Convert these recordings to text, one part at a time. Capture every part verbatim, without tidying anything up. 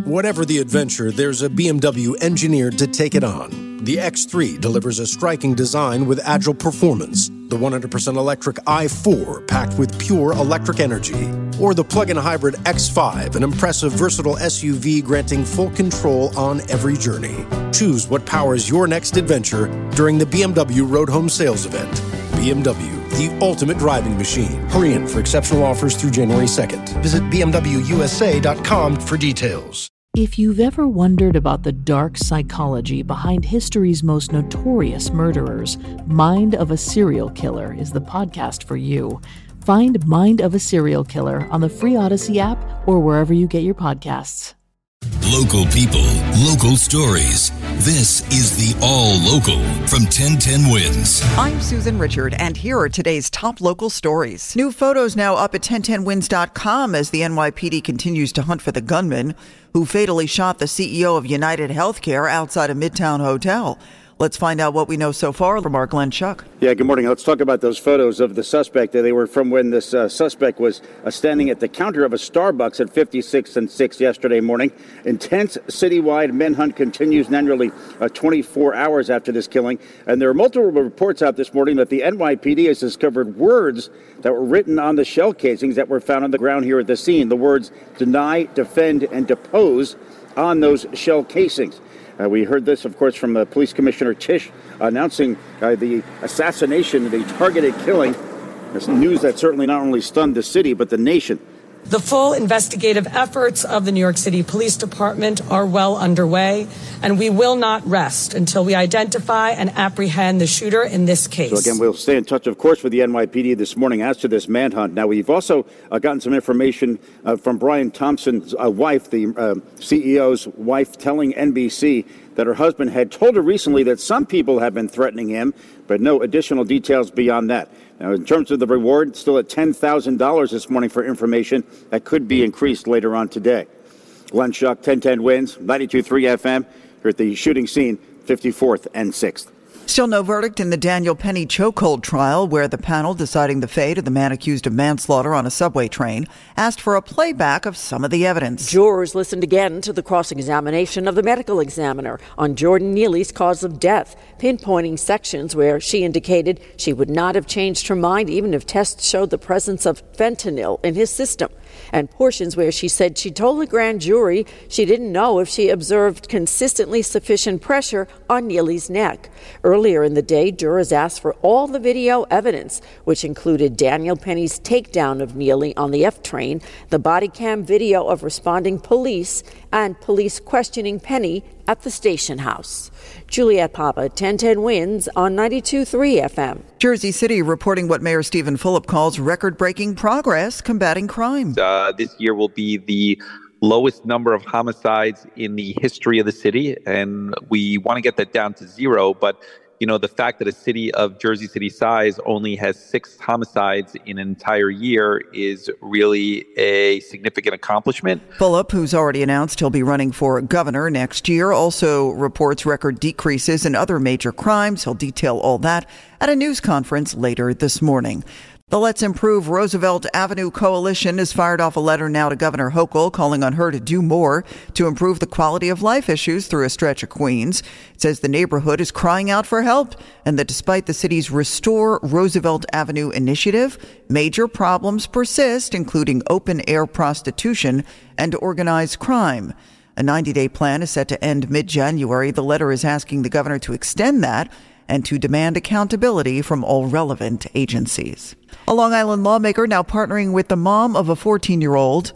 Whatever the adventure, there's a B M W engineered to take it on. The X three delivers a striking design with agile performance. The one hundred percent electric i four, packed with pure electric energy. Or the plug-in hybrid X five, an impressive, versatile S U V granting full control on every journey. Choose what powers your next adventure during the B M W Road Home Sales Event. B M W, the ultimate driving machine. Hurry in for exceptional offers through January second. Visit b m w u s a dot com for details. If you've ever wondered about the dark psychology behind history's most notorious murderers, Mind of a Serial Killer is the podcast for you. Find Mind of a Serial Killer on the free Odyssey app or wherever you get your podcasts. Local people, local stories. This is the All Local from ten ten Wins. I'm Susan Richard, and here are today's top local stories. New photos now up at ten ten wins dot com as the N Y P D continues to hunt for the gunman who fatally shot the C E O of United Healthcare outside a Midtown hotel. Let's find out what we know so far from our Glenn Schuck. Yeah, good morning. Let's talk about those photos of the suspect. They were from when this uh, suspect was uh, standing at the counter of a Starbucks at fifty-sixth and sixth yesterday morning. Intense citywide manhunt continues nearly uh, twenty-four hours after this killing. And there are multiple reports out this morning that the N Y P D has discovered words that were written on the shell casings that were found on the ground here at the scene. The words deny, defend, and depose on those shell casings. Uh, we heard this, of course, from uh, Police Commissioner Tisch announcing uh, the assassination, the targeted killing. It's news that certainly not only stunned the city, but the nation. The full investigative efforts of the New York City Police Department are well underway, and we will not rest until we identify and apprehend the shooter in this case. So again, we'll stay in touch, of course, with the N Y P D this morning as to this manhunt. Now, we've also uh, gotten some information uh, from Brian Thompson's uh, wife, the uh, C E O's wife, telling N B C that her husband had told her recently that some people have been threatening him, but no additional details beyond that. Now, in terms of the reward, still at ten thousand dollars this morning for information that could be increased later on today. Glenn Schuck, ten ten Wins, ninety-two point three F M, here at the shooting scene, fifty-fourth and sixth. Still no verdict in the Daniel Penny chokehold trial, where the panel deciding the fate of the man accused of manslaughter on a subway train asked for a playback of some of the evidence. Jurors listened again to the cross-examination of the medical examiner on Jordan Neely's cause of death, pinpointing sections where she indicated she would not have changed her mind even if tests showed the presence of fentanyl in his system, and portions where she said she told the grand jury she didn't know if she observed consistently sufficient pressure on Neely's neck. Earlier in the day, jurors asked for all the video evidence, which included Daniel Penny's takedown of Neely on the F train, the body cam video of responding police, and police questioning Penny at the station house. Juliet Papa, ten ten Wins on ninety-two point three F M. Jersey City reporting what Mayor Stephen Fulop calls record-breaking progress combating crime. Uh, this year will be the lowest number of homicides in the history of the city, and we want to get that down to zero. But, you know, the fact that a city of Jersey City size only has six homicides in an entire year is really a significant accomplishment. Fulop, who's already announced he'll be running for governor next year, also reports record decreases in other major crimes. He'll detail all that at a news conference later this morning. The Let's Improve Roosevelt Avenue Coalition has fired off a letter now to Governor Hochul calling on her to do more to improve the quality of life issues through a stretch of Queens. It says the neighborhood is crying out for help and that despite the city's Restore Roosevelt Avenue initiative, major problems persist, including open-air prostitution and organized crime. A ninety-day plan is set to end mid-January. The letter is asking the governor to extend that and to demand accountability from all relevant agencies. A Long Island lawmaker now partnering with the mom of a fourteen-year-old.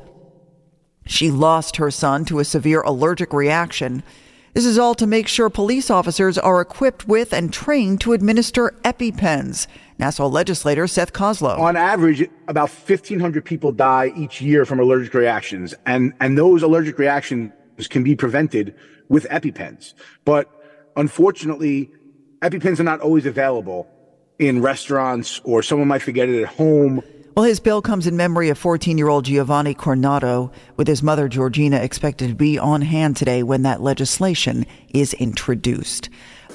She lost her son to a severe allergic reaction. This is all to make sure police officers are equipped with and trained to administer EpiPens. Nassau legislator Seth Koslow. On average, about fifteen hundred people die each year from allergic reactions, and, and those allergic reactions can be prevented with EpiPens. But unfortunately, EpiPens are not always available in restaurants, or someone might forget it at home. Well, his bill comes in memory of fourteen-year-old Giovanni Cornado, with his mother Georgina expected to be on hand today when that legislation is introduced.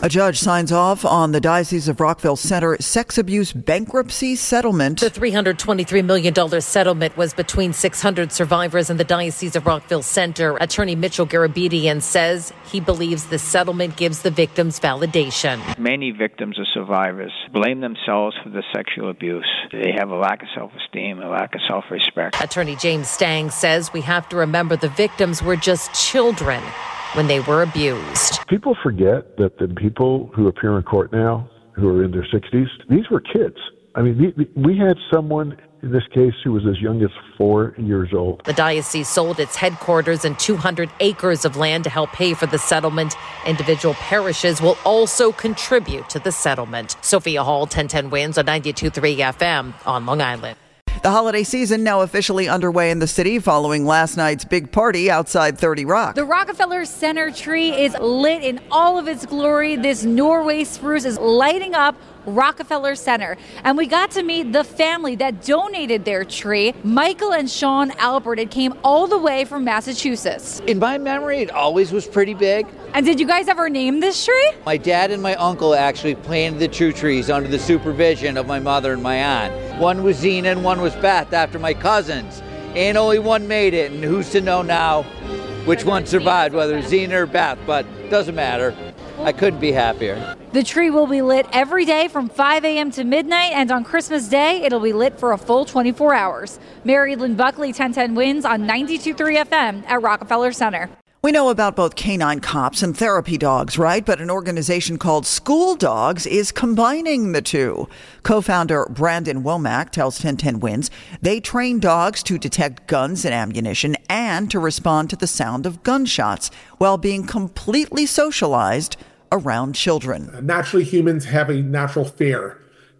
A judge signs off on the Diocese of Rockville Center sex abuse bankruptcy settlement. The three hundred twenty-three million dollars settlement was between six hundred survivors and the Diocese of Rockville Center. Attorney Mitchell Garabedian says he believes the settlement gives the victims validation. Many victims or survivors blame themselves for the sexual abuse. They have a lack of self-esteem, a lack of self-respect. Attorney James Stang says we have to remember the victims were just children when they were abused. People forget that the people who appear in court now, who are in their sixties, these were kids. I mean, we had someone in this case who was as young as four years old. The diocese sold its headquarters and two hundred acres of land to help pay for the settlement. Individual parishes will also contribute to the settlement. Sophia Hall, ten ten Wins on ninety-two point three F M on Long Island. The holiday season now officially underway in the city following last night's big party outside thirty Rock. The Rockefeller Center tree is lit in all of its glory. This Norway spruce is lighting up Rockefeller Center. And we got to meet the family that donated their tree, Michael and Sean Albert. It came all the way from Massachusetts. In my memory, it always was pretty big. And did you guys ever name this tree? My dad and my uncle actually planted the true trees under the supervision of my mother and my aunt. One was Zena and one was Beth, after my cousins. And only one made it, and who's to know now which one survived, whether Zena or Beth, but doesn't matter. I couldn't be happier. The tree will be lit every day from five a.m. to midnight, and on Christmas Day, it'll be lit for a full twenty-four hours. Mary Lynn Buckley, ten ten Wins on ninety-two point three F M at Rockefeller Center. We know about both canine cops and therapy dogs, right? But an organization called School Dogs is combining the two. Co-founder Brandon Womack tells ten ten Wins they train dogs to detect guns and ammunition and to respond to the sound of gunshots while being completely socialized around children. Naturally, humans have a natural fear.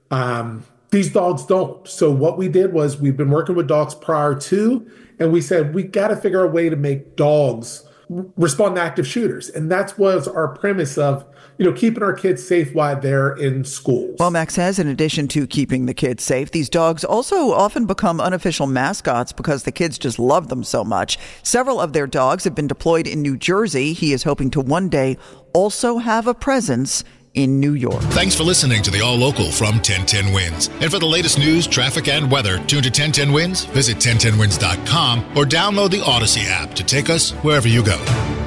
Um, these dogs don't. So what we did was we've been working with dogs prior to, and we said we got to figure a way to make dogs respond to active shooters. And that was our premise of, you know, keeping our kids safe while they're in schools. Womack says in addition to keeping the kids safe, these dogs also often become unofficial mascots because the kids just love them so much. Several of their dogs have been deployed in New Jersey. He is hoping to one day also have a presence in New York. Thanks for listening to the All Local from ten ten Wins. And for the latest news, traffic, and weather, tune to ten ten Wins, visit ten ten wins dot com, or download the Odyssey app to take us wherever you go.